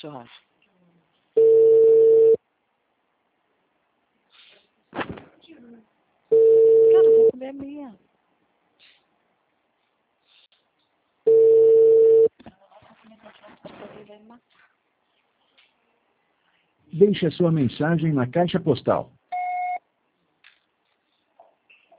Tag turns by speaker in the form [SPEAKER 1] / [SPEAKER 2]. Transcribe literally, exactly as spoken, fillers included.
[SPEAKER 1] churrasco. Cara, eu vou comer a minha.
[SPEAKER 2] Deixe a sua mensagem na caixa postal